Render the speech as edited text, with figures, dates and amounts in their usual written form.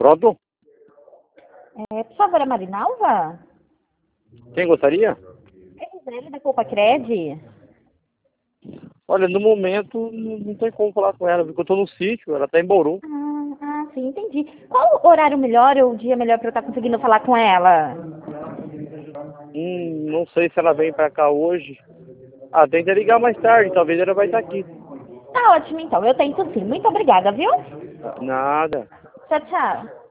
Pronto? Por favor, a Marinalva? Quem gostaria? É Gisele da Copa Cred? Olha, no momento não tem como falar com ela, porque eu tô no sítio, ela tá em Bauru. Sim, entendi. Qual o horário melhor ou o dia melhor para eu estar conseguindo falar com ela? Não sei se ela vem pra cá hoje. Tenta ligar mais tarde, talvez ela vai estar aqui. Tá ótimo, então. Eu tento sim. Muito obrigada, viu? Nada. Tchau, tchau.